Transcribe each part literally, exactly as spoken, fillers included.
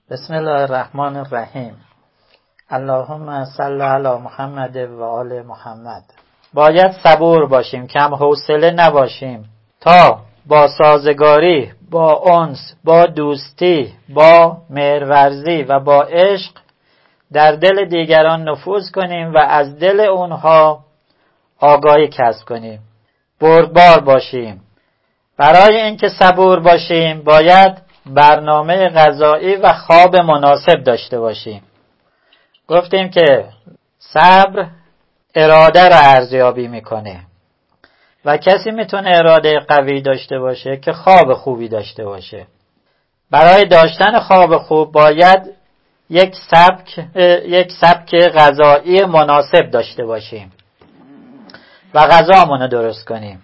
بسم الله الرحمن الرحیم. اللهم صل علی محمد و آل محمد. باید صبور باشیم، کم حوصله نباشیم تا با سازگاری، با انس، با دوستی، با مهرورزی و با عشق در دل دیگران نفوذ کنیم و از دل اونها آگاهی کسب کنیم. بردبار باشیم. برای اینکه صبور باشیم باید برنامه غذایی و خواب مناسب داشته باشیم. گفتیم که صبر اراده را ارزیابی میکنه و کسی میتونه اراده قوی داشته باشه که خواب خوبی داشته باشه. برای داشتن خواب خوب باید یک سبک یک سبک غذایی مناسب داشته باشیم و غذامون رو درست کنیم.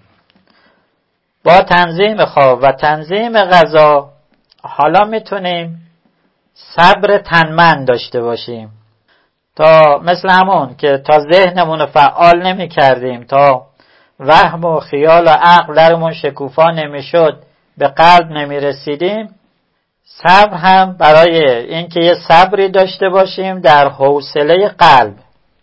با تنظیم خواب و تنظیم غذا حالا میتونیم صبر تنمند داشته باشیم، تا مثل همون که تا ذهنمون رو فعال نمی کردیم، تا وهم و خیال و عقل درمون شکوفا نمی شد، به قلب نمی رسیدیم. صبر هم برای اینکه یه صبری داشته باشیم در حوصله قلب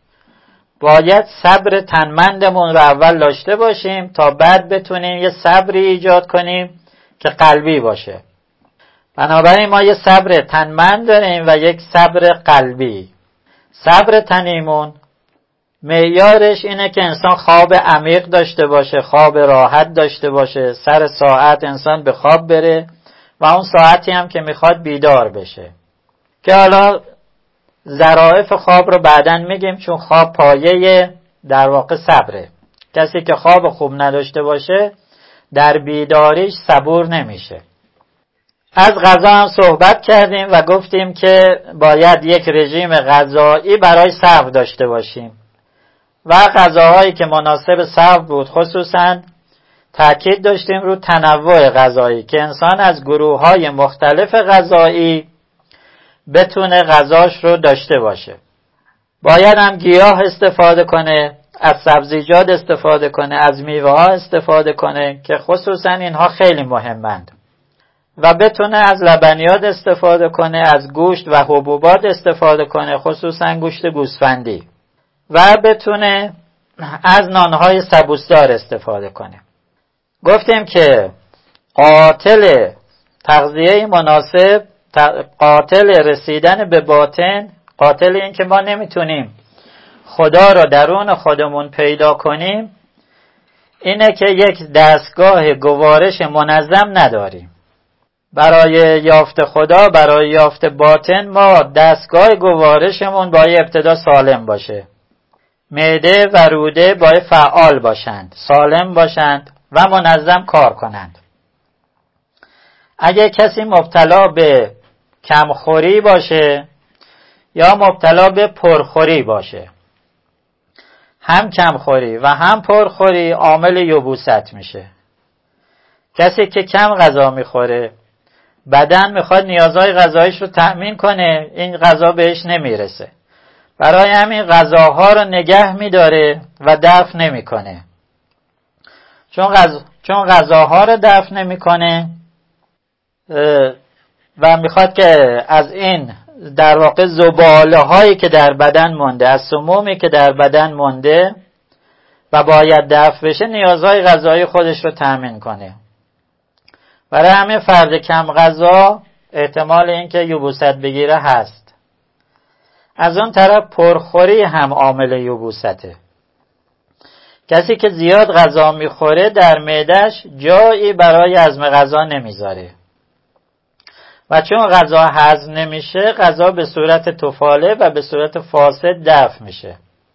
باید صبر تنمندمون رو اول داشته باشیم تا بعد بتونیم یه صبری ایجاد کنیم که قلبی باشه. بنابراین ما یه صبر تنمند داریم و یک صبر قلبی. صبر تنیمون معیارش اینه که انسان خواب عمیق داشته باشه، خواب راحت داشته باشه، سر ساعت انسان به خواب بره و اون ساعتی هم که میخواد بیدار بشه، که حالا ظرافت خواب رو بعداً میگیم، چون خواب پایه در واقع صبره. کسی که خواب خوب نداشته باشه در بیداریش صبور نمیشه. از غذا هم صحبت کردیم و گفتیم که باید یک رژیم غذایی برای صبر داشته باشیم و غذاهایی که مناسب صبر بود، خصوصاً تاکید داشتیم رو تنوع غذایی، که انسان از گروه‌های مختلف غذایی بتونه غذاش رو داشته باشه. باید هم گیاه استفاده کنه، از سبزیجات استفاده کنه، از میوه ها استفاده کنه که خصوصاً اینها خیلی مهمند، و بتونه از لبنیات استفاده کنه، از گوشت و حبوبات استفاده کنه، خصوصا گوشت گوسفندی، و بتونه از نانهای سبوسدار استفاده کنه. گفتیم که قاتل تغذیه مناسب، قاتل رسیدن به باطن، قاتل این که ما نمیتونیم خدا را درون خودمون پیدا کنیم، اینه که یک دستگاه گوارش منظم نداریم. برای یافت خدا، برای یافت باطن، ما دستگاه گوارشمون باید ابتدا سالم باشه. معده و روده باید فعال باشند، سالم باشند و منظم کار کنند. اگه کسی مبتلا به کمخوری باشه یا مبتلا به پرخوری باشه، هم کمخوری و هم پرخوری عامل یبوست میشه. کسی که کم غذا میخوره، بدن میخواد نیازهای غذایش رو تأمین کنه، این غذا بهش نمیرسه، برای همین غذاها رو نگه میداره و دفع نمیکنه. چون غذا چون غذاها رو دفع نمیکنه و میخواد که از این در واقع زباله هایی که در بدن مونده، از سمومی که در بدن مونده و باید دفع بشه، نیازهای غذایی خودش رو تأمین کنه. برای همین فرد کم غذا احتمال اینکه یبوست بگیره هست. از اون طرف پرخوری هم عامل یبوسته. کسی که زیاد غذا میخوره در معده‌اش جایی برای هضم غذا نمیذاره و چون غذا هضم نمیشه، غذا به صورت تفاله و به صورت فاسد دفع میشه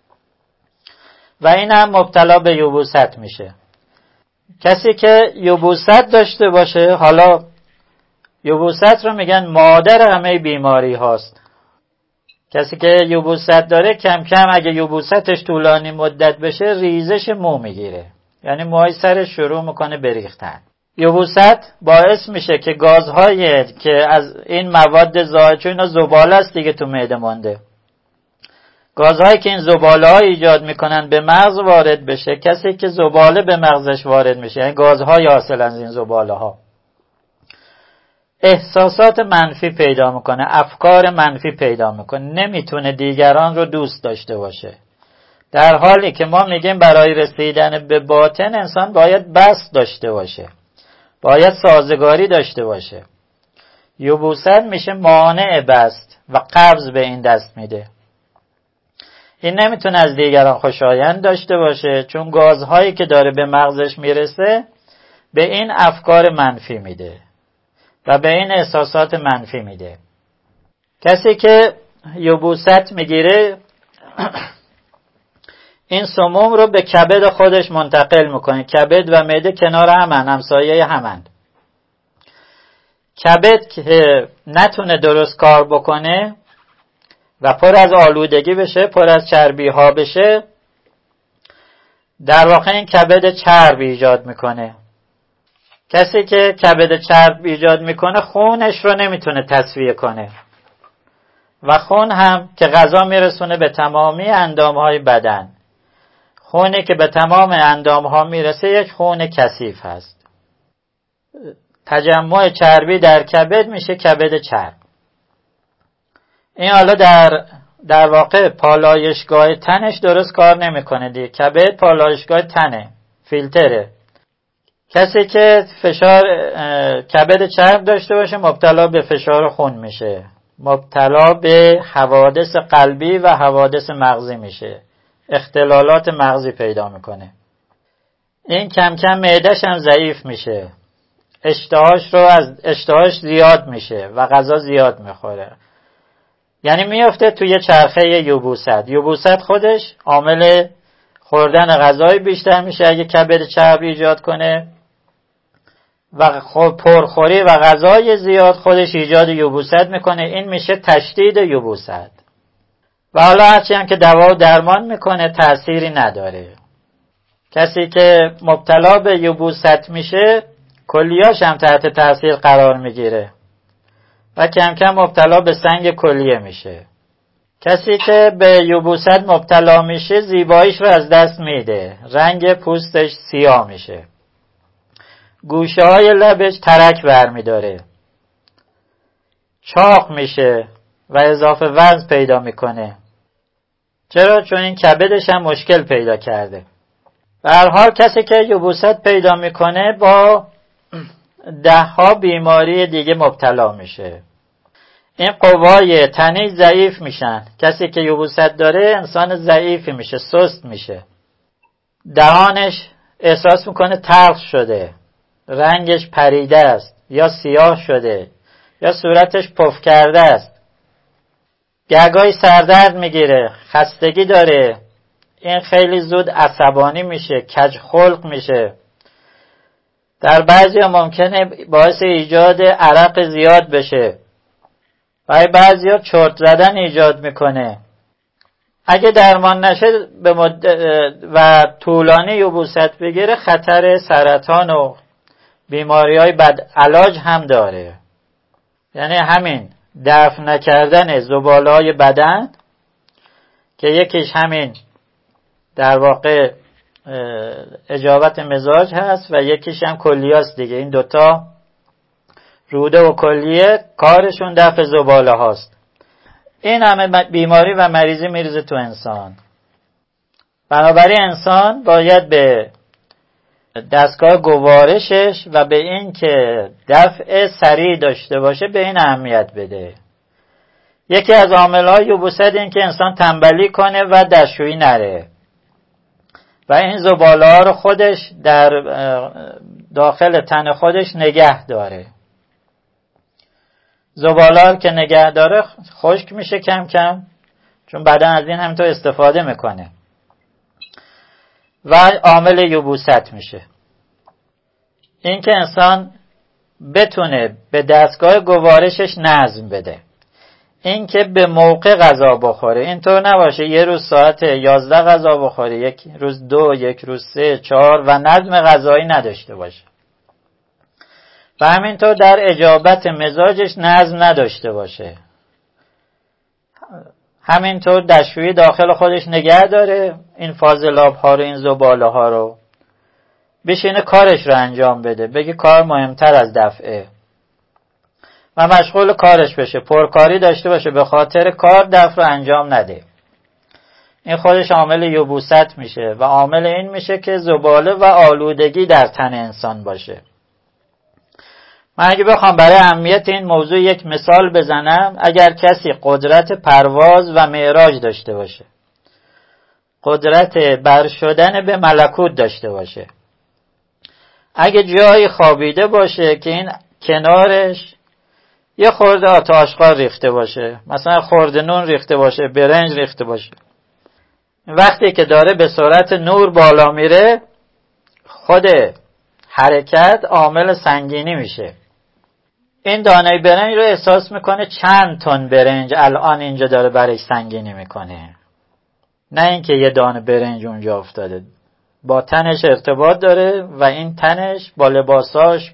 و این هم مبتلا به یبوست میشه. کسی که یبوست داشته باشه، حالا یبوست رو میگن مادر همه بیماری هاست. کسی که یبوست داره کم کم اگه یبوستش طولانی مدت بشه ریزش مو میگیره، یعنی موهای سرش شروع میکنه بریختن. یبوست باعث میشه که گازهای که از این مواد زائد، چون اینا زباله است دیگه تو معده مونده، گازهایی که این زباله ها ایجاد میکنن به مغز وارد بشه. کسی که زباله به مغزش وارد میشه، یعنی گازهای حاصل از این زباله ها، احساسات منفی پیدا میکنه، افکار منفی پیدا میکنه، نمیتونه دیگران رو دوست داشته باشه. در حالی که ما میگیم برای رسیدن به باطن انسان باید بسط داشته باشه، باید سازگاری داشته باشه. یبوست میشه مانع بسط و قبض به این دست میده. این نمیتونه از دیگران خوشایند داشته باشه، چون گازهایی که داره به مغزش میرسه به این افکار منفی میده و به این احساسات منفی میده. کسی که یبوست میگیره این سموم رو به کبد خودش منتقل میکنه. کبد و معده کنار همن، همسایه همن. کبد که نتونه درست کار بکنه و پر از آلودگی بشه، پر از چربی ها بشه، در واقع این کبد چرب ایجاد میکنه. کسی که کبد چرب ایجاد میکنه خونش رو نمیتونه تصفیه کنه و خون هم که غذا میرسونه به تمامی اندامهای بدن. خونی که به تمام اندامها میرسه یک خون کثیف هست. تجمع چربی در کبد میشه کبد چرب. این حالا در در واقع پالایشگاه تنش درست کار نمیکنه دیگه. کبد پالایشگاه تنه، فیلتره. کسی که فشار کبد چرب داشته باشه مبتلا به فشار خون میشه، مبتلا به حوادث قلبی و حوادث مغزی میشه، اختلالات مغزی پیدا میکنه. این کم کم معده‌ش هم ضعیف میشه، اشتهاش رو از اشتهاش زیاد میشه و غذا زیاد میخوره. یعنی میفته توی چرخه یبوست. یبوست خودش عامل خوردن غذای بیشتر میشه اگه کبد چرب ایجاد کنه و پرخوری و غذای زیاد خودش ایجاد یبوست میکنه. این میشه تشدید یبوست. و حالا هرچی هم که دوا و درمان میکنه تأثیری نداره. کسی که مبتلا به یبوست میشه کلیه‌اش هم تحت تأثیر قرار میگیره و کم کم مبتلا به سنگ کلیه میشه. کسی که به یبوست مبتلا میشه زیباییش رو از دست میده، رنگ پوستش سیاه میشه، گوشه های لبش ترک برمیداره، چاق میشه و اضافه وزن پیدا میکنه. چرا؟ چون این کبدش هم مشکل پیدا کرده. به هر حال کسی که یبوست پیدا میکنه با ده ها بیماری دیگه مبتلا میشه. این قوای تنی ضعیف میشن. کسی که یبوست داره انسان ضعیفی میشه، سست میشه. دهانش احساس میکنه تلخ شده، رنگش پریده است یا سیاه شده یا صورتش پف کرده است. گهگاهی سردرد میگیره، خستگی داره. این خیلی زود عصبانی میشه، کج خلق میشه. در بعضی ها ممکنه باعث ایجاد عرق زیاد بشه. برای بعضی ها چرت زدن ایجاد میکنه. اگه درمان نشه به مدت و طولانی یبوست بگیره خطر سرطان و بیماری های بد علاج هم داره. یعنی همین دفن نکردن زباله های بدن که یکیش همین در واقع اجابت مزاج هست و یکیش هم کلیاست دیگه. این دوتا روده و کلیه کارشون دفع زباله هاست. این همه بیماری و مریضی میریزه تو انسان. بنابراین انسان باید به دستگاه گوارشش و به این که دفع سریع داشته باشه به این اهمیت بده. یکی از عامل‌های یبوست این که انسان تنبلی کنه و دستشویی نره و این زباله ها رو خودش در داخل تن خودش نگه داره. زباله ها که نگه داره خشک میشه کم کم، چون بدن از این همینطور استفاده میکنه و عامل یبوست میشه. این که انسان بتونه به دستگاه گوارشش نظم بده، این که به موقع غذا بخوره. اینطور نباشه یه روز ساعت یازده غذا بخوره، یک روز دو، یک روز سه، چهار و نظم غذایی نداشته باشه. و همینطور در اجابت مزاجش نظم نداشته باشه. همینطور دستشویی داخل خودش نگه داره، این فاضلاب ها رو، این زباله ها رو، بشینه کارش رو انجام بده، بگه کار مهمتر از دفعه. و مشغول کارش بشه، پرکاری داشته باشه، به خاطر کار دفع رو انجام نده. این خودش عامل یبوست میشه و عامل این میشه که زباله و آلودگی در تن انسان باشه. من اگه بخوام برای اهمیت این موضوع یک مثال بزنم، اگر کسی قدرت پرواز و معراج داشته باشه، قدرت بر شدن به ملکوت داشته باشه، اگه جایی خوابیده باشه که این کنارش یه خورده آتش آشغال ریخته باشه، مثلا خورده نون ریخته باشه، برنج ریخته باشه، وقتی که داره به سرعت نور بالا میره، خود حرکت عامل سنگینی میشه. این دانه برنج رو احساس میکنه چند تن برنج الان اینجا داره برای سنگینی میکنه، نه اینکه یه دانه برنج اونجا افتاده. با تنش ارتباط داره و این تنش با لباساش،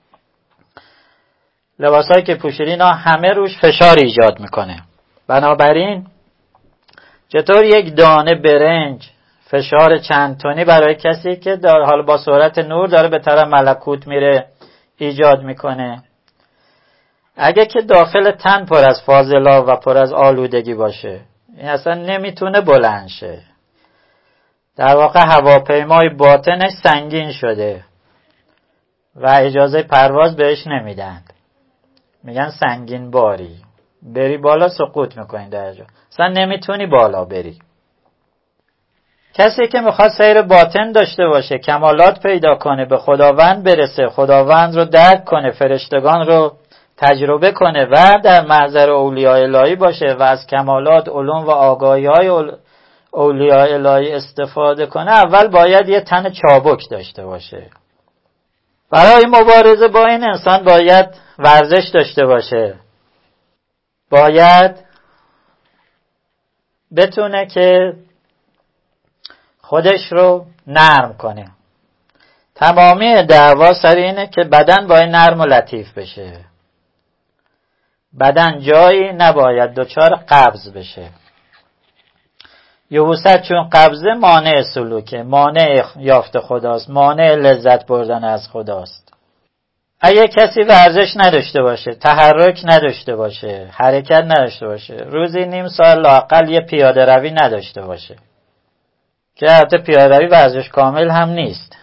لباسایی که پوشیده اینا همه روش فشار ایجاد میکنه. بنابراین چطور یک دانه برنج فشار چند تنی برای کسی که در حال با سرعت نور داره به طرف ملکوت میره ایجاد میکنه؟ اگه که داخل تن پر از فاضلاب و پر از آلودگی باشه، این اصلا نمیتونه بلند شه. در واقع هواپیمای باطنش سنگین شده و اجازه پرواز بهش نمیدن، میگن سنگین باری، بری بالا سقوط میکنی، در جا اصلا نمیتونی بالا بری. کسی که میخواد سیر باطن داشته باشه، کمالات پیدا کنه، به خداوند برسه، خداوند رو درک کنه، فرشتگان رو تجربه کنه و در محضر اولیاء الهی باشه و از کمالات، علوم و آگاهی های اولیاء الهی استفاده کنه، اول باید یه تن چابک داشته باشه. برای مبارزه با این انسان باید ورزش داشته باشه، باید بتونه که خودش رو نرم کنه. تمامی دعوا سر اینه که بدن باید نرم و لطیف بشه، بدن جایی نباید دچار قبض بشه. یبوست چون قبضه مانع سلوکه، مانع یافت خداست، مانع لذت بردن از خداست. اگه کسی ورزش نداشته باشه، تحرک نداشته باشه، حرکت نداشته باشه، روزی نیم ساعت لااقل یه پیاده روی نداشته باشه، که البته پیاده روی ورزش کامل هم نیست،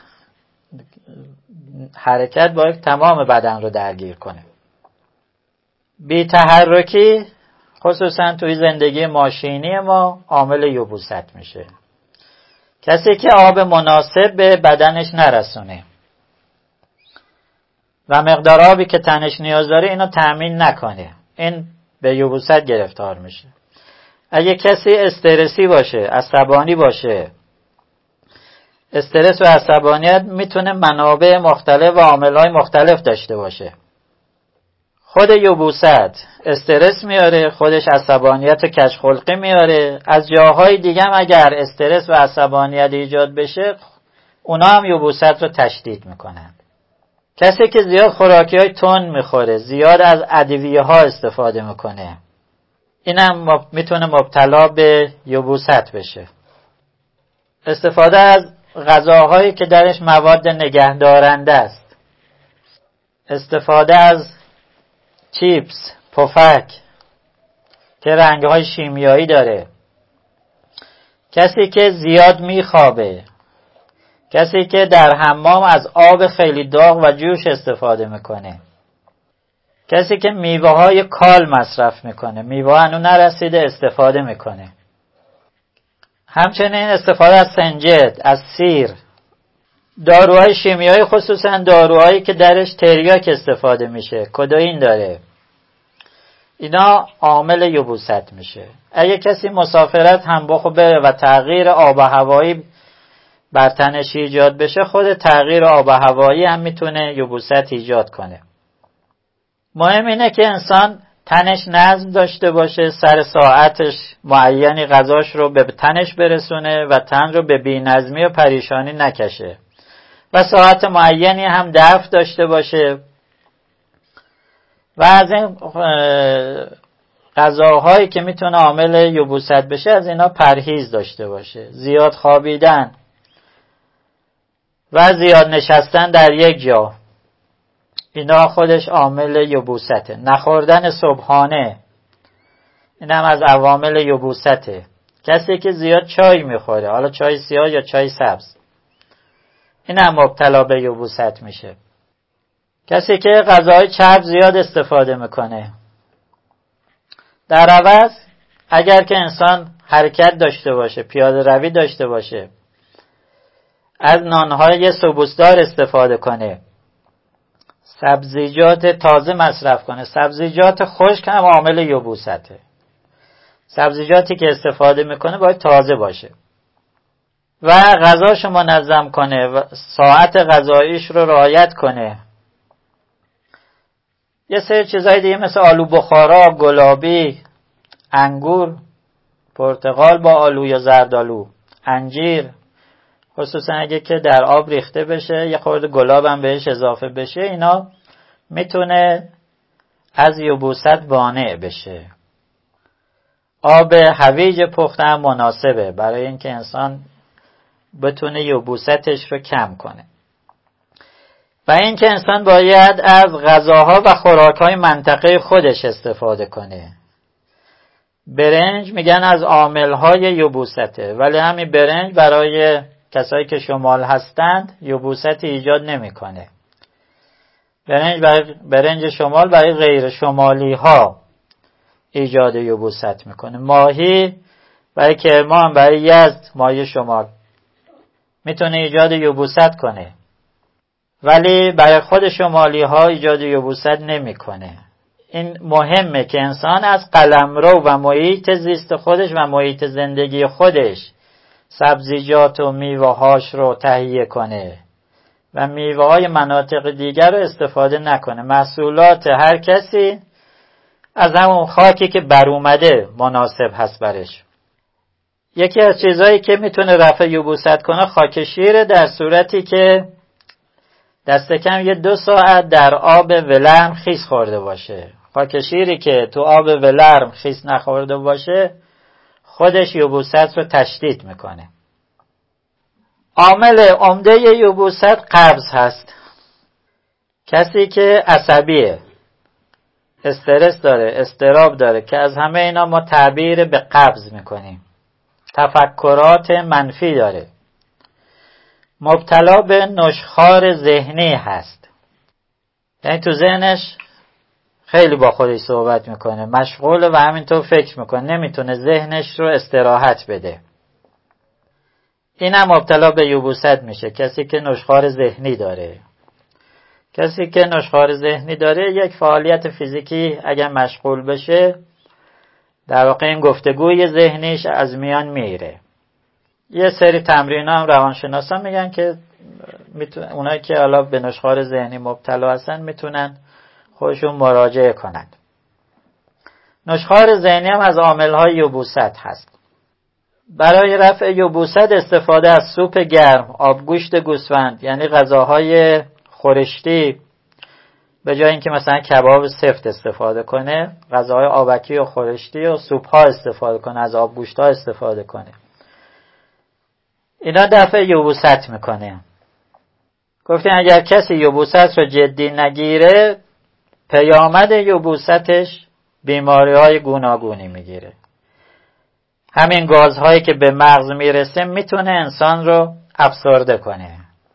حرکت باید تمام بدن رو درگیر کنه. بی تحرکی خصوصا توی زندگی ماشینی ما عامل یبوست میشه. کسی که آب مناسب به بدنش نرسونه و مقدار آبی که تنش نیاز داره اینو تأمین نکنه، این به یبوست گرفتار میشه. اگه کسی استرسی باشه، عصبانی باشه، استرس و عصبانیت میتونه منابع مختلف و عاملهای مختلف داشته باشه. خود یبوست استرس میاره، خودش عصبانیت و کجخلقی میاره. از جاهای دیگه هم اگر استرس و عصبانیت ایجاد بشه، اونا هم یبوست رو تشدید میکنن. کسی که زیاد خوراکی های تند میخوره، زیاد از ادویه ها استفاده میکنه، اینم مب... میتونه مبتلا به یبوست بشه. استفاده از غذاهایی که درش مواد نگهدارنده است، استفاده از چیپس، پفک که رنگهای شیمیایی داره، کسی که زیاد میخوابه، کسی که در حمام از آب خیلی داغ و جوش استفاده میکنه، کسی که میوه های کال مصرف میکنه، میوه هنو نرسیده استفاده میکنه، همچنین استفاده از سنجد، از سیر، داروهای شیمیایی، خصوصا داروهایی که درش تریاک استفاده میشه، کدئین داره، اینا عامل یبوست میشه. اگه کسی مسافرت هم بخو بره و تغییر آب و هوایی بر تنش ایجاد بشه، خود تغییر آب و هوایی هم میتونه یبوست ایجاد کنه. مهم اینه که انسان تنش نظم داشته باشه، سر ساعتش معینی غذاش رو به تنش برسونه و تن رو به بی‌نظمی و پریشانی نکشه و ساعت معینی هم دفع داشته باشه و از این غذاهایی که میتونه عامل یبوست بشه از اینا پرهیز داشته باشه. زیاد خوابیدن و زیاد نشستن در یک جا اینا خودش عامل یبوسته. نخوردن صبحانه این هم از عوامل یبوسته. کسی که زیاد چای میخوره، حالا چای سیاه یا چای سبز، این هم مبتلا به یبوست میشه. کسی که غذاهای چرب زیاد استفاده میکنه. در عوض اگر که انسان حرکت داشته باشه، پیاده روی داشته باشه، از نانهای سبوسدار استفاده کنه، سبزیجات تازه مصرف کنه. سبزیجات خشک هم عامل یبوسته. سبزیجاتی که استفاده میکنه باید تازه باشه و غذاشو منظم کنه و ساعت غذاییش رو رعایت کنه. یه سری چیزای دیگه مثل آلو بخارا، گلابی، انگور، پرتقال با آلو یا زردآلو، انجیر، خصوصا اگه که در آب ریخته بشه، یه خورده گلاب هم بهش اضافه بشه، اینا میتونه از یبوست مانع بشه. آب هویج پخته هم مناسبه برای اینکه انسان بتونه یبوستش رو کم کنه. و اینکه انسان باید از غذاها و خوراکهای منطقه خودش استفاده کنه. برنج میگن از عاملهای یبوسته، ولی همین برنج برای کسایی که شمال هستند یبوست ایجاد نمیکنه. برنج برای برنج شمال برای غیر شمالی ها ایجاد یبوست میکنه. ماهی برای کرمان، برای یزد، ماهی شمال میتونه ایجاد یبوست کنه، ولی برای خود شمالی ها ایجاد یبوست نمیکنه. این مهمه که انسان از قلمرو و محیط زیست خودش و محیط زندگی خودش سبزیجات و میوه هاش رو تهیه کنه و میوه های مناطق دیگر رو استفاده نکنه. محصولات هر کسی از همون خاکی که بر اومده مناسب هست برش. یکی از چیزهایی که میتونه رفع یبوست کنه خاک شیره، در صورتی که دست کم یه دو ساعت در آب ولرم خیس خورده باشه. خاک شیری که تو آب ولرم خیس نخورده باشه خودش یبوست رو تشدید میکنه. عامل عمده یبوست قبض هست. کسی که عصبیه، استرس داره، اضطراب داره، که از همه اینا ما تعبیر به قبض میکنیم. تفکرات منفی داره، مبتلا به نشخوار ذهنی هست، یعنی تو ذهنش خیلی با خودش صحبت میکنه، مشغول و همینطور فکر میکنه، نمیتونه ذهنش رو استراحت بده. این هم مبتلا به یبوست میشه، کسی که نشخوار ذهنی داره. کسی که نشخوار ذهنی داره یک فعالیت فیزیکی اگر مشغول بشه، در واقع این گفتگوی ذهنیش از میان میره. یه سری تمرین هم روانشناسان میگن که اونایی که حالا به نشخوار ذهنی مبتلا هستن میتونن خودشون مراجعه کنند. نشخوار ذهنی هم از عامل‌های یبوست هست. برای رفع یبوست استفاده از سوپ گرم، آبگوشت گوسفند، یعنی غذاهای خورشتی، به جای اینکه مثلا کباب سفت استفاده کنه، غذاهای آبکی و خورشتی و سوپ ها استفاده کنه، از آبگوشت ها استفاده کنه. اینا دفع یبوست میکنه. گفتیم اگر کسی یبوست رو جدی نگیره، پیامد یبوستش بیماری های گوناگونی میگیره. همین گازهایی که به مغز میرسه میتونه انسان رو افسرده کنه.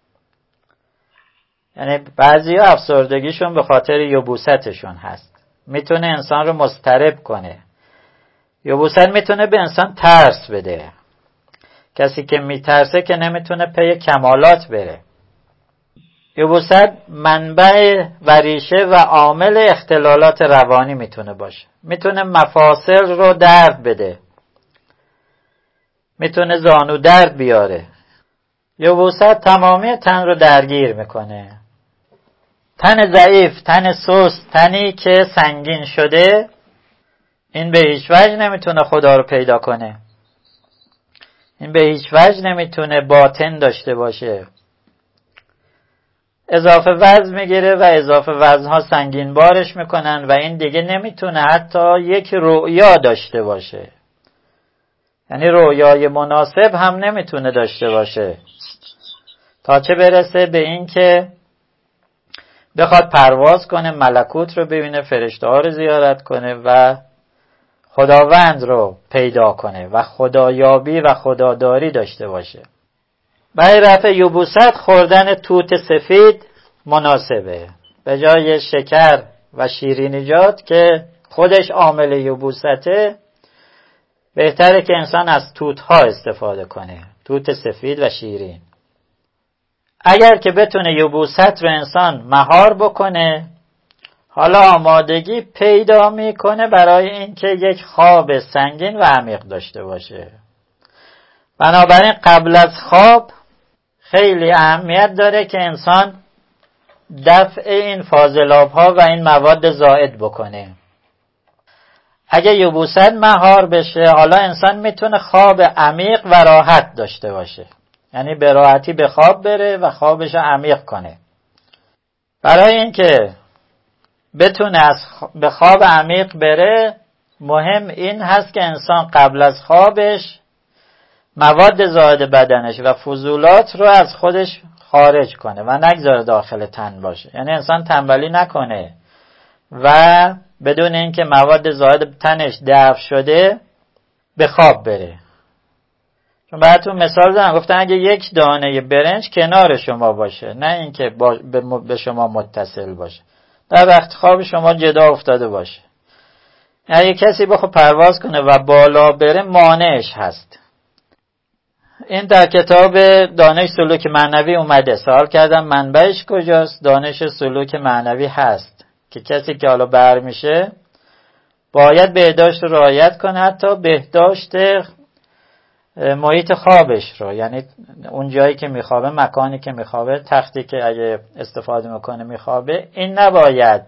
یعنی بعضی ها افسردگیشون به خاطر یبوستشون هست. میتونه انسان رو مضطرب کنه. یبوست میتونه به انسان ترس بده. کسی که میترسه که نمیتونه پی کمالات بره. یبوست منبع و ریشه و عامل اختلالات روانی میتونه باشه. میتونه مفاصل رو درد بده. میتونه زانو درد بیاره. یبوست تمامی تن رو درگیر میکنه. تن ضعیف، تن سست، تنی که سنگین شده، این به هیچ وجه نمیتونه خدا رو پیدا کنه. این به هیچ وجه نمیتونه باطن داشته باشه. اضافه وزن میگیره و اضافه وزنها سنگین بارش میکنن و این دیگه نمیتونه حتی یک رؤیا داشته باشه. یعنی رؤیای مناسب هم نمیتونه داشته باشه، تا چه برسه به این که بخواد پرواز کنه، ملکوت رو ببینه، فرشته ها رو زیارت کنه و خداوند رو پیدا کنه و خدایابی و خداداری داشته باشه. برای رفع یبوست خوردن توت سفید مناسبه. به جای شکر و شیرینیجات که خودش عامل یبوسته، بهتره که انسان از توت ها استفاده کنه، توت سفید و شیرین. اگر که بتونه یبوست رو انسان مهار بکنه، حالا آمادگی پیدا میکنه برای اینکه یک خواب سنگین و عمیق داشته باشه. بنابراین قبل از خواب خیلی اهمیت داره که انسان دفع این فاضلاب ها و این مواد زائد بکنه. اگه یبوست مهار بشه، حالا انسان میتونه خواب عمیق و راحت داشته باشه، یعنی به راحتی به خواب بره و خوابش عمیق کنه. برای اینکه بتونه از به خواب عمیق بره، مهم این هست که انسان قبل از خوابش مواد زائد بدنش و فضولات رو از خودش خارج کنه و نگذاره داخل تن باشه. یعنی انسان تنبلی نکنه و بدون اینکه مواد زائد تنش دفع شده به خواب بره. چون براتون مثال زدم، گفتن اگه یک دانه برنج کنار شما باشه، نه اینکه به شما متصل باشه، در وقت خواب شما جدا افتاده باشه، اگه کسی بخواد پرواز کنه و بالا بره مانعش هست. این در کتاب دانش سلوک معنوی اومده. سوال کردم منبعش کجاست؟ دانش سلوک معنوی هست که کسی که حالا بر میشه باید بهداشت رو رعایت کنه، حتی بهداشت محیط خوابش رو، یعنی اون جایی که میخوابه، مکانی که میخوابه، تختی که اگه استفاده میکنه میخوابه، این نباید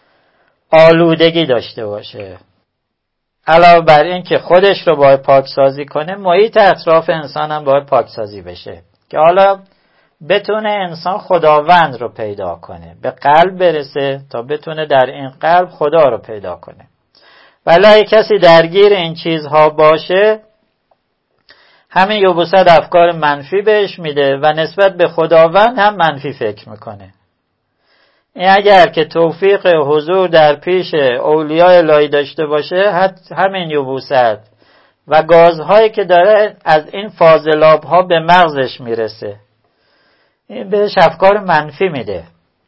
آلودگی داشته باشه. علاوه بر این که خودش رو باید پاکسازی کنه، محیط اطراف انسان هم باید پاکسازی بشه که حالا بتونه انسان خداوند رو پیدا کنه، به قلب برسه تا بتونه در این قلب خدا رو پیدا کنه. ولی اگه کسی درگیر این چیزها باشه، همین یبوست افکار منفی بهش میده و نسبت به خداوند هم منفی فکر میکنه. این اگر که توفیق حضور در پیش اولیاء الهی داشته باشه، همین یبوست و گازهایی که داره از این فاضلاب ها به مغزش میرسه، این بهش افکار منفی میده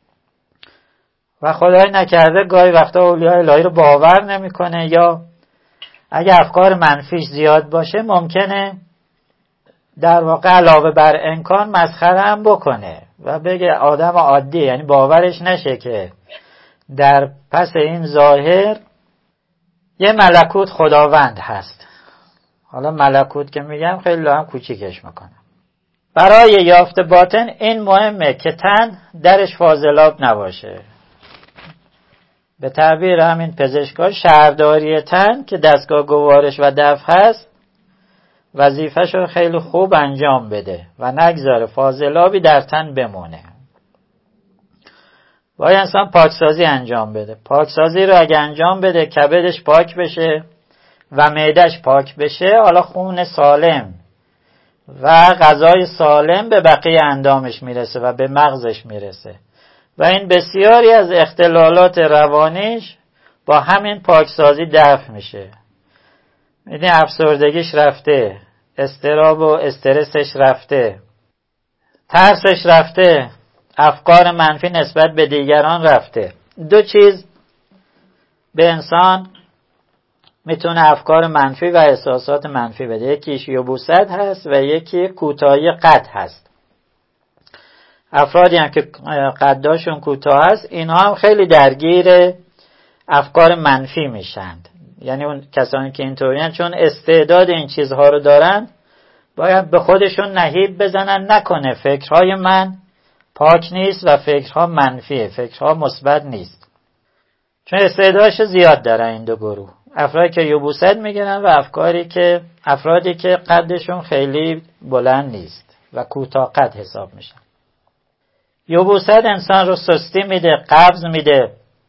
و خدای نکرده گاهی وقتا اولیاء الهی رو باور نمیکنه، یا اگه افکار منفیش زیاد باشه ممکنه در واقع علاوه بر انکار مسخره هم بکنه و بگه آدم عادی، یعنی باورش نشه که در پس این ظاهر یه ملکوت خداوند هست. حالا ملکوت که میگم خیلی هم کوچیکش میکنم. برای یافت باطن این مهمه که تن درش فاضلاب نباشه. به تعبیر همین پزشکا، شهرداری تن که دستگاه گوارش و دفع هست، وظیفه‌ش رو خیلی خوب انجام بده و نگذاره فاضلابی در تن بمونه. باید انسان پاکسازی انجام بده. پاکسازی رو اگه انجام بده، کبدش پاک بشه و معده‌اش پاک بشه، حالا خون سالم و غذای سالم به بقیه اندامش میرسه و به مغزش میرسه و این بسیاری از اختلالات روانیش با همین پاکسازی دفع میشه. میدونی افسردگیش رفته، اضطراب و استرسش رفته، ترسش رفته، افکار منفی نسبت به دیگران رفته. دو چیز به انسان میتونه افکار منفی و احساسات منفی بده، یکیش یبوست هست و یکی کوتاهی قد هست. افرادی هم که قداشون کوتاه هست، اینها هم خیلی درگیر افکار منفی میشند. یعنی اون کسانی که اینطورین چون استعداد این چیزها رو دارن، باید به خودشون نهیب بزنن نکنه فکرهای من پاک نیست و فکرها منفیه، فکرها مثبت نیست. چون استعدادش زیاد دارن این دو گروه، افرادی که یبوست میگیرن و افکاری که افرادی که قدشون خیلی بلند نیست و کوتاه قد حساب میشن. یبوست انسان رو سستی میده، قبض میده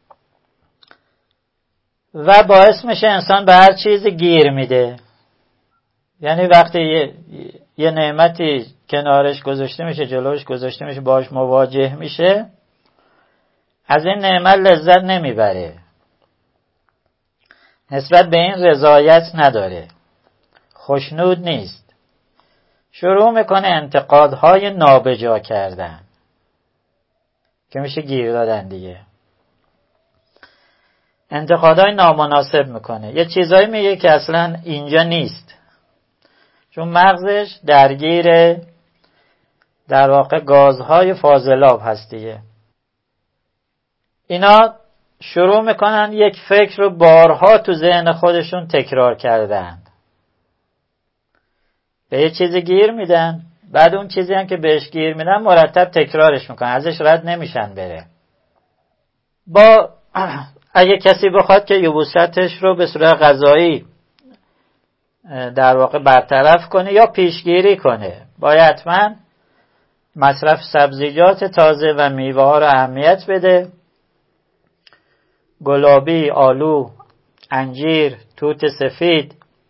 و باعث میشه انسان به هر چیزی گیر میده. یعنی وقتی یه, یه نعمتی کنارش گذاشته میشه، جلوش گذاشته میشه، باهاش مواجه میشه، از این نعمت لذت نمیبره، نسبت به این رضایت نداره، خوشنود نیست، شروع میکنه انتقادهای نابجا کردن که میشه گیر دادن دیگه. انتقادهای نامناسب میکنه، یه چیزایی میگه که اصلا اینجا نیست، چون مغزش درگیر در واقع گازهای فاضلاب هست دیگه. اینا شروع میکنن یک فکر رو بارها تو ذهن خودشون تکرار کردن، به یه چیزی گیر میدن، بعد اون چیزی هم که بهش گیر میدن مرتب تکرارش میکنن، ازش رد نمیشن بره. با اگه کسی بخواد که یبوستش رو به صورت غذایی در واقع برطرف کنه یا پیشگیری کنه، باید حتما مصرف سبزیجات تازه و میوه ها رو اهمیت بده. گلابی، آلو، انجیر، توت سفید،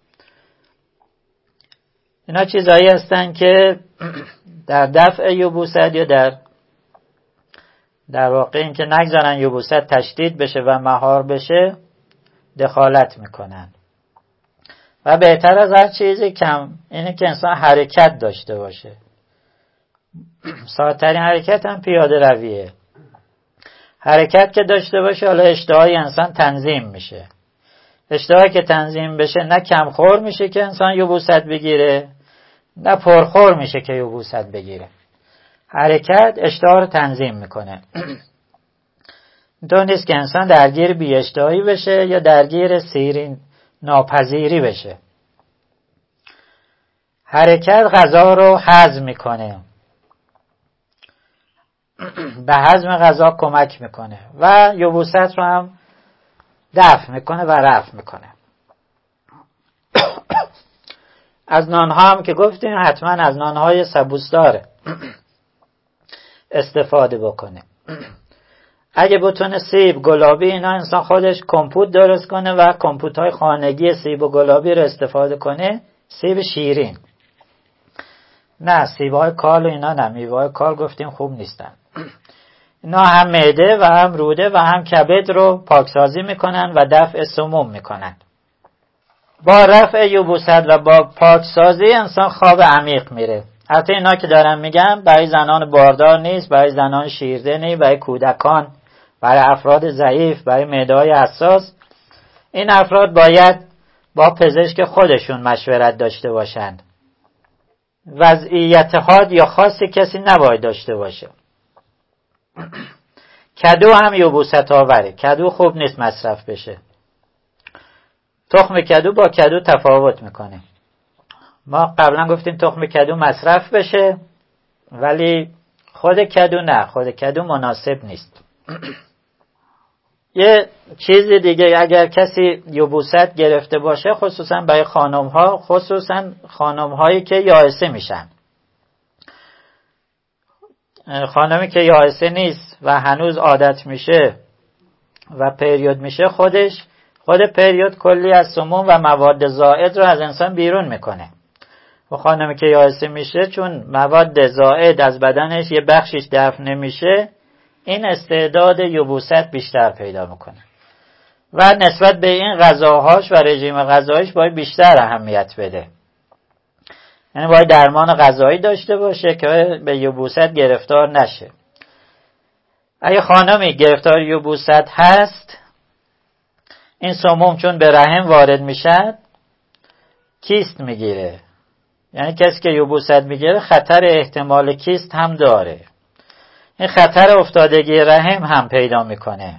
اینا چیزایی هستن که در دفع یبوست یا در در واقع این که نگذارن یبوست تشدید بشه و مهار بشه دخالت میکنن. و بهتر از هر چیزی کم اینه که انسان حرکت داشته باشه. ساده‌ترین حرکت هم پیاده رویه. حرکت که داشته باشه حالا اشتهای انسان تنظیم میشه. اشتهایی که تنظیم بشه نه کمخور میشه که انسان یبوست بگیره، نه پرخور میشه که یبوست بگیره. حرکت اشتها رو تنظیم میکنه. اینطور نیست که انسان درگیر بی اشتهایی بشه یا درگیر سیرین ناپذیری بشه. حرکت غذا رو هضم میکنه، به هضم غذا کمک میکنه و یبوست رو هم دفع میکنه و رفع میکنه. از نانها هم که گفتیم حتما از نانهای سبوسدار استفاده بکنه. اگه بتونه سیب، گلابی، اینا انسان خودش کمپوت درست کنه و کمپوت های خانگی سیب و گلابی رو استفاده کنه، سیب شیرین، نه سیب های کال و اینا نه، میوه های کال گفتیم خوب نیستن. اینا هم معده و هم روده و هم کبد رو پاکسازی میکنن و دفع سموم میکنن. با رفع یبوست و با پاکسازی انسان خواب عمیق میره. حتی اینا که دارم میگم برای زنان باردار نیست، برای زنان شیرده نیست، برای کودکان، برای افراد ضعیف، برای معده‌های حساس. این افراد باید با پزشک خودشون مشورت داشته باشند. وضعیت حاد یا خاصی کسی نباید داشته باشه. کدو هم یبوست آوره. کدو خوب نیست مصرف بشه. تخم کدو با کدو تفاوت میکنه. ما قبلا گفتیم تخم کدو مصرف بشه، ولی خود کدو نه، خود کدو مناسب نیست. یه چیز دیگه، اگر کسی یبوست گرفته باشه، خصوصا برای خانم ها، خصوصا خانم هایی که یائسه میشن، خانمی که یائسه نیست و هنوز عادت میشه و پریود میشه، خودش خود پریود کلی از سموم و مواد زائد رو از انسان بیرون میکنه. و خانمی که یائسه میشه چون مواد زائد از بدنش یه بخشش دفع نمیشه، این استعداد یبوست بیشتر پیدا میکنه و نسبت به این غذاهاش و رژیم غذاییش باید بیشتر اهمیت بده. یعنی باید درمان غذایی داشته باشه که به یبوست گرفتار نشه. اگه خانمی گرفتار یبوست هست، این سموم چون به رحم وارد میشد کیست میگیره. یعنی کسی که یبوست میگیره خطر احتمال کیست هم داره. این خطر افتادگی رحم هم پیدا میکنه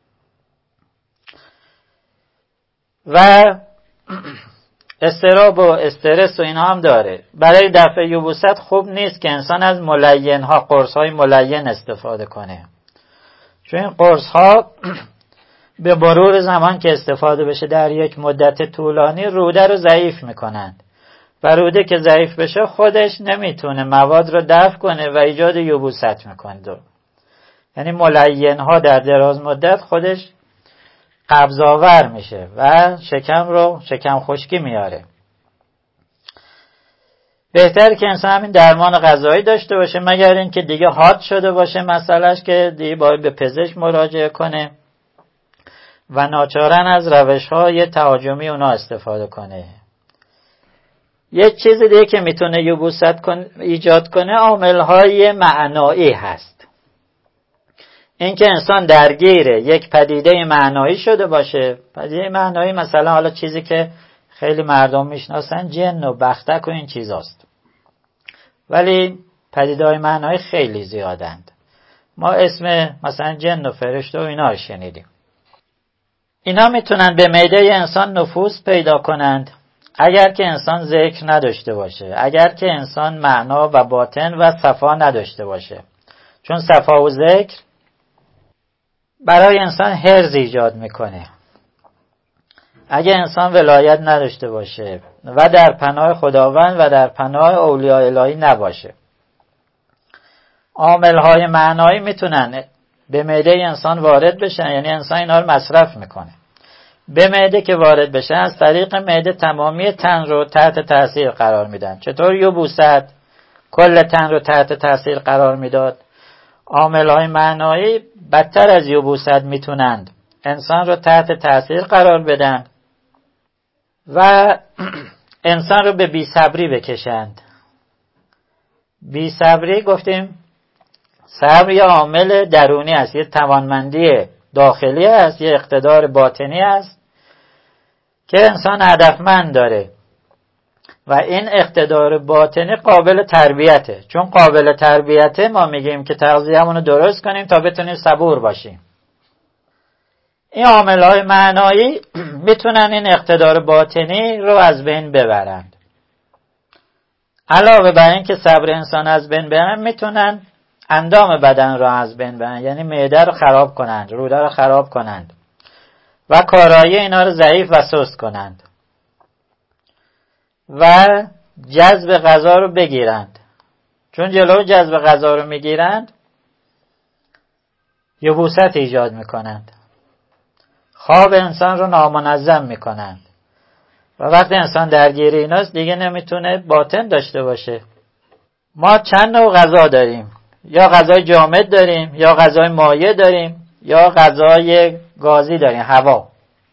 و اضطراب و استرس و اینا هم داره. برای دفع یبوست خوب نیست که انسان از ملین ها، قرص های ملین استفاده کنه، چون این قرص ها به مرور زمان که استفاده بشه در یک مدت طولانی روده رو ضعیف میکنند و روده که ضعیف بشه خودش نمیتونه مواد رو دفع کنه و ایجاد یبوست میکنه. یعنی ملین ها در دراز مدت خودش قبض‌آور میشه و شکم رو شکم خشکی میاره. بهتر که انسان همین درمان غذایی داشته باشه، مگر این که دیگه حاد شده باشه مسئلهش که دیگه باید به پزشک مراجعه کنه و ناچارن از روش‌های تهاجمی اونا استفاده کنه. یه چیز دیگه که میتونه یبوست کن ایجاد کنه عامل‌های معنایی هست. اینکه انسان درگیر یک پدیده معنایی شده باشه. پدیده معنایی مثلا حالا چیزی که خیلی مردم میشناسن جن و بختک و این چیزاست، ولی پدیده‌های معنایی خیلی زیادند. ما اسم مثلا جن و فرشته و اینا شنیدیم. اینا میتونن به معده انسان نفوذ پیدا کنند اگر که انسان ذکر نداشته باشه، اگر که انسان معنا و باطن و صفا نداشته باشه. چون صفا و ذکر برای انسان حرز ایجاد میکنه. اگه انسان ولایت نداشته باشه و در پناه خداوند و در پناه اولیاء الهی نباشه، عامل‌های معنایی میتونن به معده انسان وارد بشن، یعنی انسان اینا رو مصرف میکنه. به معده که وارد بشن از طریق معده تمامی تن رو تحت تاثیر قرار میدن. چطور یبوست کل تن رو تحت تاثیر قرار میداد؟ عامل‌های معنایی بدتر از یبوست میتونند انسان رو تحت تاثیر قرار بدن و انسان رو به بی‌صبری بکشند. بی‌صبری گفتیم صبر یه عامل درونی است، یه توانمندی داخلی است، یه اقتدار باطنی است که انسان هدفمند داره و این اقتدار باطنی قابل تربیته. چون قابل تربیته ما میگیم که تغذیه‌مون رو درست کنیم تا بتونیم صبور باشیم. این عامل‌های معنایی میتونن این اقتدار باطنی رو از بین ببرند. علاوه بر این که صبر انسان از بین برن، میتونن اندام بدن رو از بین برن، یعنی معده رو خراب کنند، روده رو خراب کنند و کارایی اینا رو ضعیف و سست کنند و جذب غذا رو بگیرند. چون جلو جذب غذا رو میگیرند یبوست ایجاد میکنند، خواب انسان رو نامنظم میکنند و وقتی انسان درگیر ایناست دیگه نمیتونه باطن داشته باشه. ما چند نوع غذا داریم، یا غذای جامد داریم، یا غذای مایع داریم، یا غذای گازی داریم، هوا.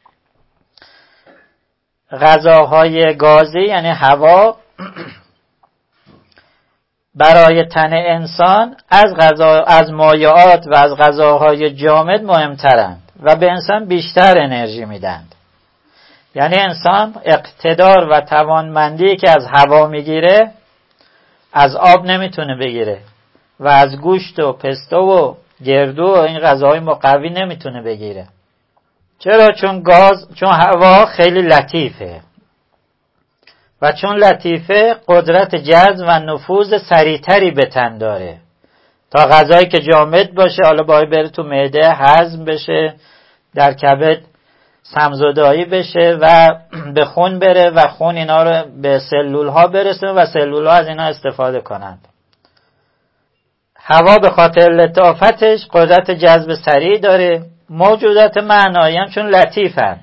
غذاهای گازی یعنی هوا برای تن انسان از غذا از مایعات و از غذاهای جامد مهمترند و به انسان بیشتر انرژی میدند. یعنی انسان اقتدار و توانمندی که از هوا میگیره از آب نمیتونه بگیره و از گوشت و پسته و گردو و این غذاهای مقوی نمیتونه بگیره. چرا؟ چون گاز چون هوا خیلی لطیفه و چون لطیفه قدرت جذب و نفوذ سریعتری به تن داره. تا غذایی که جامد باشه حالا باید بره تو معده هضم بشه، در کبد سمزدایی بشه و به خون بره و خون اینا رو به سلول ها برسه و سلول ها از اینا استفاده کنند. هوا به خاطر لطافتش قدرت جذب سریع داره. موجودات معنایی هم چون لطیفن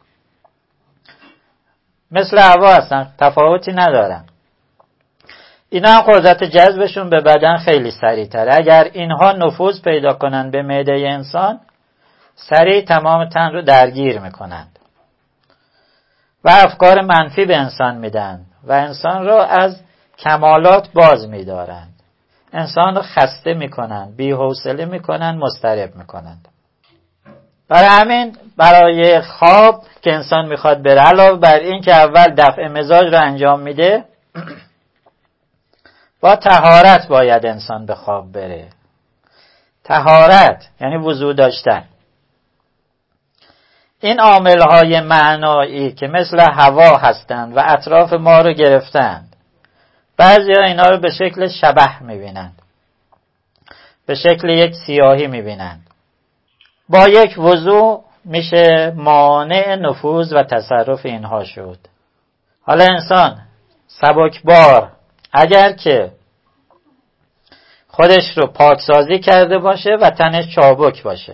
مثل هوا هستن، تفاوتی ندارن. اینا هم قدرت جذبشون به بدن خیلی سریع تره. اگر اینها نفوذ پیدا کنن به معده انسان سریع تمام تن رو درگیر میکنند و افکار منفی به انسان میدن و انسان رو از کمالات باز میدارند. انسان رو خسته میکنند، بی‌حوصله میکنند، مضطرب میکنند. برای همین برای خواب که انسان میخواد بره، علاوه بر این که اول دفع مزاج رو انجام میده، با طهارت باید انسان به خواب بره. طهارت یعنی وضو داشتن. این عامل‌های معنایی که مثل هوا هستند و اطراف ما رو گرفتند، بعضی‌ها اینا رو به شکل شبح می‌بینند، به شکل یک سیاهی می‌بینند. با یک وضو میشه مانع نفوذ و تصرف اینها شد. حالا انسان سبکبار اگر که خودش رو پاکسازی کرده باشه و تنش چابک باشه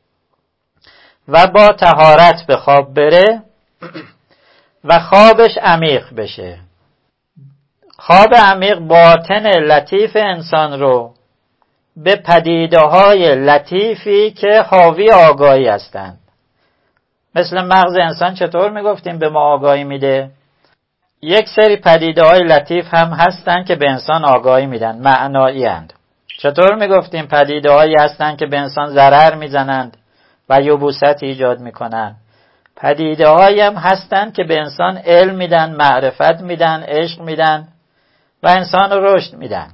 و با طهارت به خواب بره و خوابش عمیق بشه. خواب عمیق باطن لطیف انسان رو به پدیده‌های لطیفی که حاوی آگاهی هستند، مثل مغز انسان چطور میگفتیم به ما آگاهی میده، یک سری پدیده‌های لطیف هم هستند که به انسان آگاهی میدن، معنایی اند. چطور میگفتیم پدیده‌هایی هستند که به انسان ضرر میزنند و یبوست ایجاد میکنند. پدیده‌هایی هم هستند که به انسان علم میدن، معرفت میدن، عشق میدن و انسان رو رشد میدن.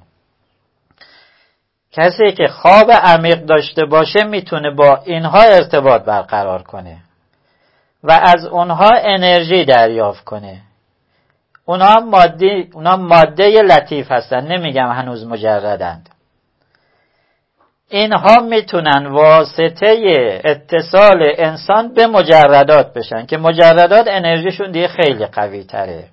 کسی که خواب عمیق داشته باشه میتونه با اینها ارتباط برقرار کنه و از اونها انرژی دریافت کنه. اونها ماده اونها ماده لطیف هستن، نمیگم هنوز مجردند. اینها میتونن واسطه اتصال انسان به مجردات بشن که مجردات انرژیشون دیگه خیلی قوی تره.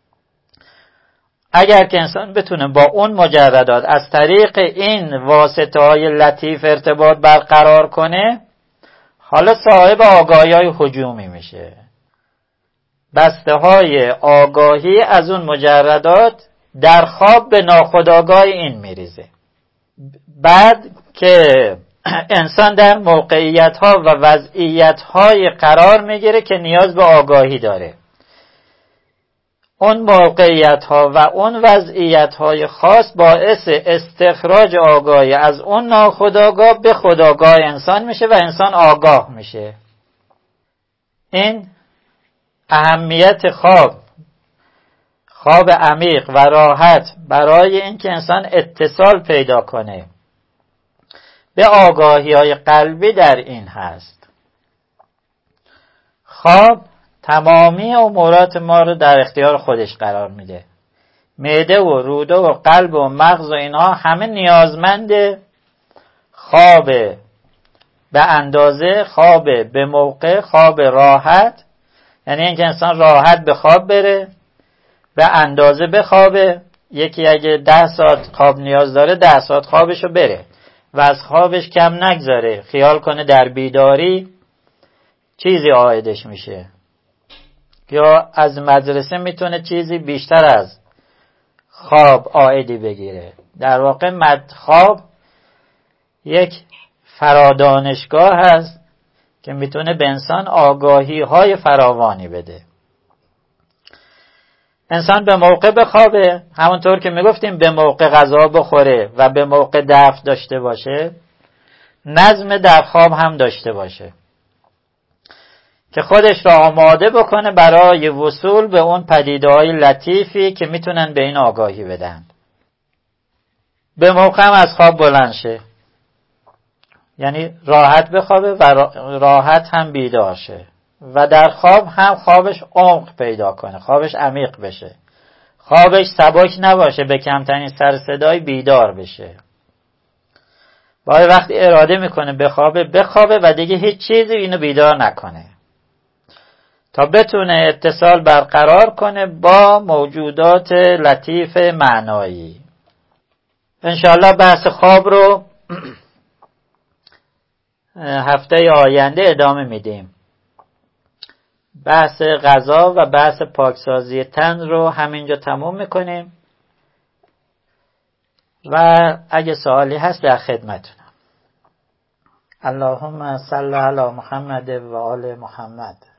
اگر که انسان بتونه با اون مجردات از طریق این واسطه های لطیف ارتباط برقرار کنه، حالا صاحب آگاهی های هجومی میشه. بسته های آگاهی از اون مجردات در خواب به ناخودآگاه این میریزه. بعد که انسان در موقعیت ها و وضعیت های قرار میگیره که نیاز به آگاهی داره، اون موقعیت ها و اون وضعیت های خاص باعث استخراج آگاهی از اون ناخودآگاه به خودآگاه انسان میشه و انسان آگاه میشه. این اهمیت خواب خواب عمیق و راحت برای اینکه انسان اتصال پیدا کنه به آگاهی های قلبی در این هست. خواب تمامی امورات ما رو در اختیار خودش قرار میده. معده و روده و قلب و مغز و اینها همه نیازمند خواب به اندازه، خواب به موقع، خواب راحت، یعنی اینکه انسان راحت به خواب بره، به اندازه بخوابه. یکی اگه ده ساعت خواب نیاز داره ده ساعت خوابشو بره و از خوابش کم نگذاره، خیال کنه در بیداری چیزی عایدش میشه، یا از مدرسه میتونه چیزی بیشتر از خواب عایدی بگیره. در واقع مد خواب یک فرادانشگاه هست که میتونه به انسان آگاهی های فراوانی بده. انسان به موقع بخوابه، همونطور که میگفتیم به موقع غذا بخوره و به موقع دفع داشته باشه، نظم در خواب هم داشته باشه که خودش را آماده بکنه برای وصول به اون پدیده‌های لطیفی که میتونن به این آگاهی بدن. به موقع هم از خواب بلند شه، یعنی راحت بخوابه و راحت هم بیدار شه و در خواب هم خوابش عمق پیدا کنه، خوابش عمیق بشه، خوابش سبک نباشه، به کمترین سر صدای بیدار بشه. باید وقتی اراده میکنه بخوابه بخوابه و دیگه هیچ چیزی اینو بیدار نکنه تا بتونه اتصال برقرار کنه با موجودات لطیف معنایی. انشاءالله بحث خواب رو هفته آینده ادامه میدیم. بحث غذا و بحث پاکسازی تن رو همینجا تموم میکنیم و اگه سوالی هست در خدمتونم. اللهم صل علی محمد و آل محمد.